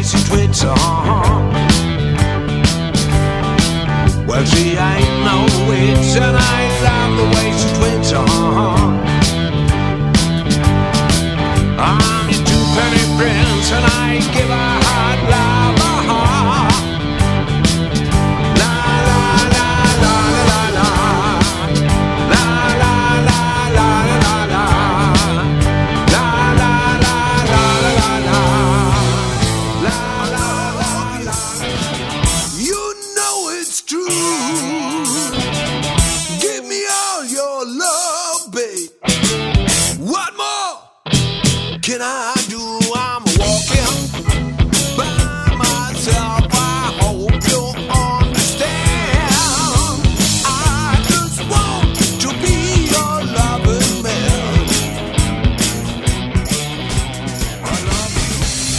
way she twits on. Well, she ain't no witch, and I love the way she twits on. I'm your two-penny prince, and I give her hard love. La la la la la la la la la la la la la la la la la. You know it's true. Give me all your love, babe. What more can I do? I'm walking by myself. I hope you understand. I just want to be your loving man. I love you.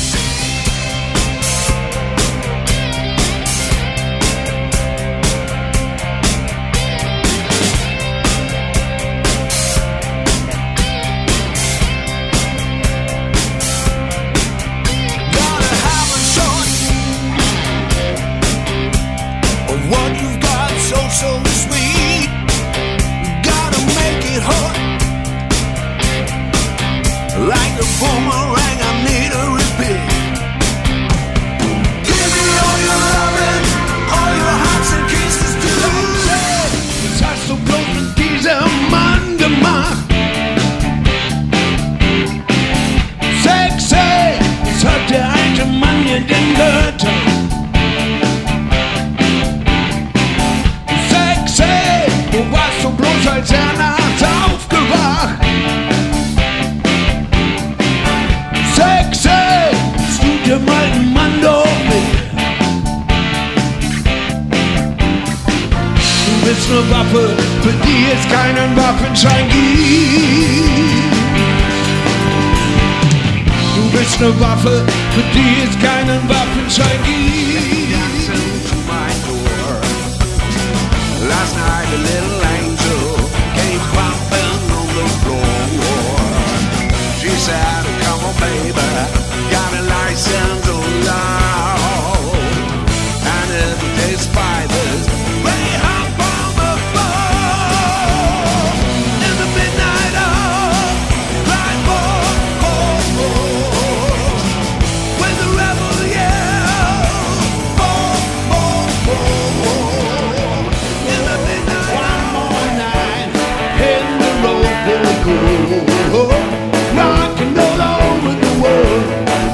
Gotta have a choice of what you've got so sweet. Gotta make it hot like a boomerang. I need a repeat. Give me all your loving, all your hearts and kisses too. Touch so close to diesem under my sexy. Es hat der alte Mann in den Gürtel. Sexy, du warst so bloß, als er nachts aufgewacht. Sexy, es tut dem alten Mann doch weh. Du bist ne Waffe, für die es keinen Waffenschein gibt. Du bist ne Waffe, für die es keinen Waffenschein gibt. Last night a little angel came crumping on the floor. She said, come on baby, got a license to love. And every day spiders, they hop on the floor. In the midnight hour, right when the rebel yells, in the midnight one more night, in the road we'll go, rockin' all over the world.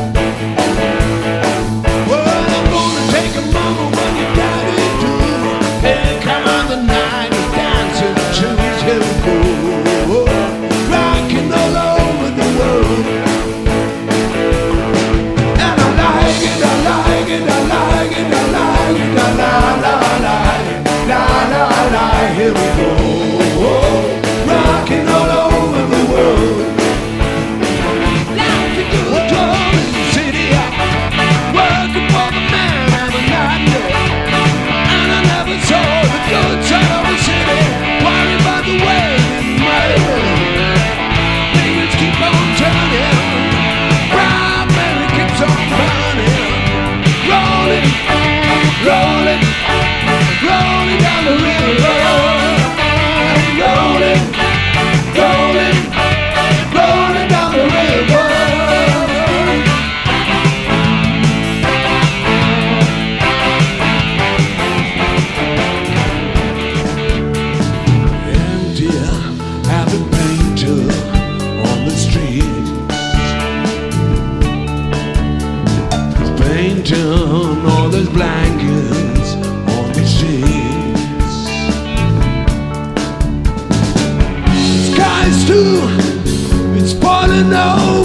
Well, I'm gonna take a moment when you got it too. Here come on the night, we're dancing to till go, rockin' all over the world. And I like it, I like it, I like it, I like it, I la la la la la la. Here we go, rocking all over the world. Like we do a tour in the city, working for the man and the night. And I never saw the good side of the city. Worry about the way it might. Things keep on turning. Brown Mary keeps on running. Rolling, rolling, rolling down the river. Rolling, rolling, rolling down the river. Empty, happy painter on the street. Painting all those blankets on the sheets. Skies too, it's falling over.